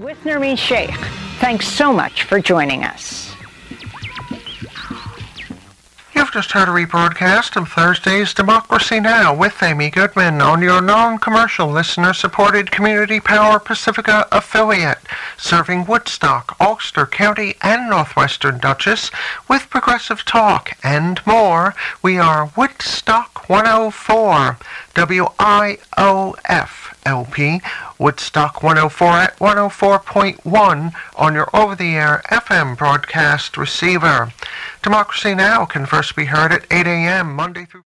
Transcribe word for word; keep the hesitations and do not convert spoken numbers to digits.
With Nermeen Sheikh. Thanks so much for joining us. You've just heard a rebroadcast of Thursday's Democracy Now! With Amy Goodman on your non-commercial listener-supported Community Power Pacifica affiliate, serving Woodstock, Ulster County and Northwestern Dutchess with progressive talk and more. We are Woodstock one oh four, W I O F L P, Woodstock one oh four at one oh four point one on your over-the-air F M broadcast receiver. Democracy Now! Can first be heard at eight a.m. Monday through